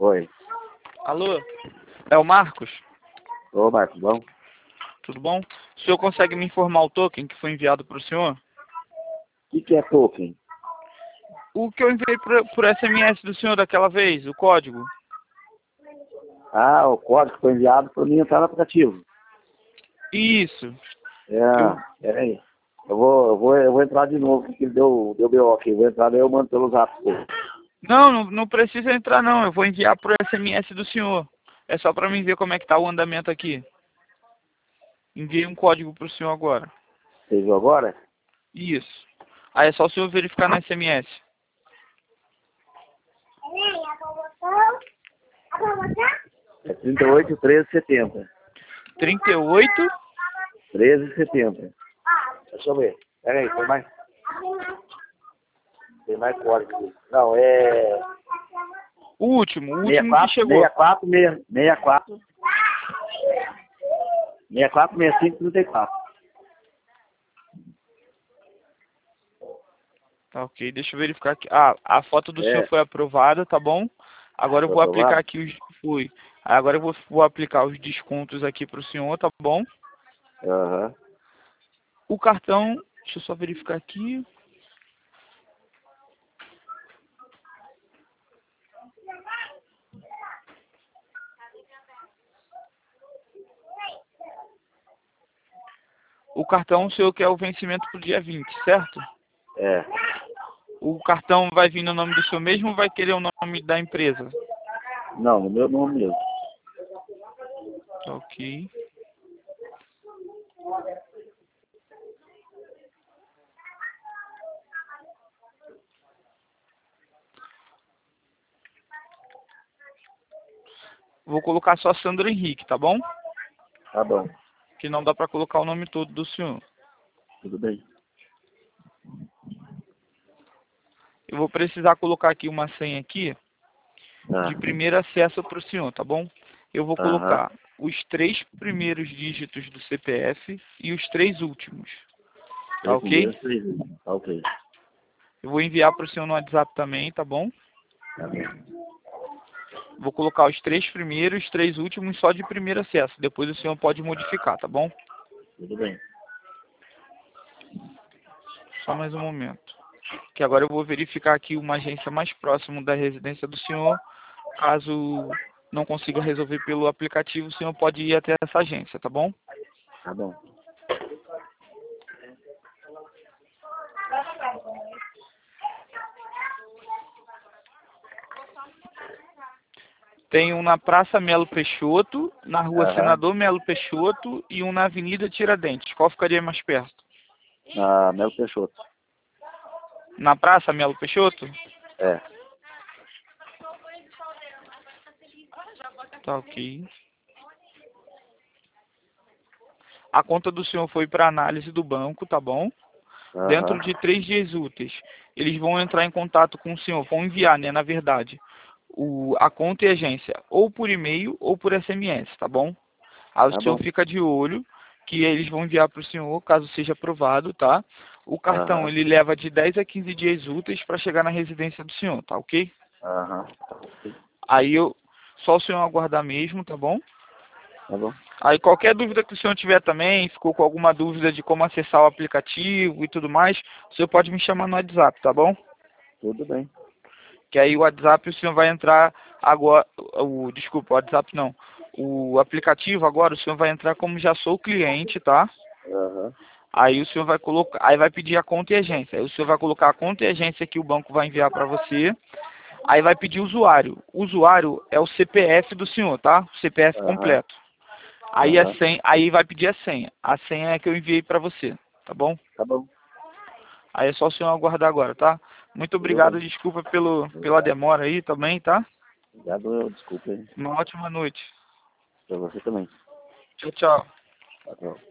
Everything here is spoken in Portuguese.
Oi. Alô? É o Marcos? Ô, Marcos, bom? Tudo bom? O senhor consegue me informar o token que foi enviado para o senhor? O que é token? O que eu enviei por SMS do senhor daquela vez, o código. Ah, o código foi enviado para mim entrar no aplicativo. Isso. Peraí. Eu vou entrar de novo, porque ele deu BO aqui. Eu vou entrar, daí eu mando pelo zap. Não precisa entrar não, eu vou enviar por SMS do senhor. É só para mim ver como é que tá o andamento aqui. Enviei um código para o senhor agora. Você viu agora? Isso. Aí é só o senhor verificar no SMS. É 38 13 70. 38? 13 70. Deixa eu ver. Peraí, tem mais código aqui. Não, é... O último que chegou. 64 65 34. Tá ok, deixa eu verificar aqui. Ah, a foto do senhor foi aprovada, tá bom? Agora eu Foi vou aplicar aprovado? aqui Agora eu vou aplicar os descontos aqui pro senhor, tá bom? Aham. O cartão, deixa eu só verificar aqui. O cartão, o senhor quer o vencimento pro dia 20, certo? É. O cartão vai vir no nome do senhor mesmo ou vai querer o nome da empresa? Não, no meu nome mesmo. Tá ok. Vou colocar só Sandro Henrique, tá bom? Tá bom. Que não dá pra colocar o nome todo do senhor. Tudo bem. Eu vou precisar colocar aqui uma senha aqui de primeiro acesso para o senhor, tá bom? Eu vou Aham. colocar os 3 primeiros dígitos do CPF e os 3 últimos, tá ok? Tá ok. Eu vou enviar para o senhor no WhatsApp também, tá bom? Tá bom. Vou colocar os 3 primeiros, 3 últimos só de primeiro acesso. Depois o senhor pode modificar, tá bom? Tudo bem. Só mais um momento. Que agora eu vou verificar aqui uma agência mais próxima da residência do senhor. Caso não consiga resolver pelo aplicativo, o senhor pode ir até essa agência, tá bom? Tá bom. Tem um na Praça Melo Peixoto, na Rua Aham. Senador Melo Peixoto e um na Avenida Tiradentes. Qual ficaria mais perto? Na Melo Peixoto. Na Praça Melo Peixoto? É. Tá ok. A conta do senhor foi para análise do banco, tá bom? Aham. Dentro de 3 dias úteis. Eles vão entrar em contato com o senhor, vão enviar, né, na verdade, a conta e a agência, ou por e-mail ou por SMS, tá bom? Aí Tá o senhor bom. fica de olho, que eles vão enviar para o senhor, caso seja aprovado, tá? O cartão, Aham. ele leva de 10 a 15 dias úteis para chegar na residência do senhor, tá ok? Aham. Tá ok. Aí só o senhor aguardar mesmo, tá bom? Tá bom. Aí qualquer dúvida que o senhor tiver também, ficou com alguma dúvida de como acessar o aplicativo e tudo mais, o senhor pode me chamar no WhatsApp, tá bom? Tudo bem. Que aí o WhatsApp o senhor vai entrar agora, desculpa, o WhatsApp não. O aplicativo agora o senhor vai entrar como já sou cliente, tá? Aham. Aí o senhor vai colocar, aí vai pedir a conta e agência. Aí o senhor vai colocar a conta e agência que o banco vai enviar para você. Aí vai pedir o usuário. O usuário é o CPF do senhor, tá? O CPF Aham. completo. Aí a Aham. senha, aí vai pedir a senha. A senha é que eu enviei para você, tá bom? Tá bom. Aí é só o senhor aguardar agora, tá? Muito Tudo obrigado, bem. desculpa pela demora aí também, tá? Obrigado, desculpa aí. Uma ótima noite. Pra você também. Tchau, tchau. Tá bom.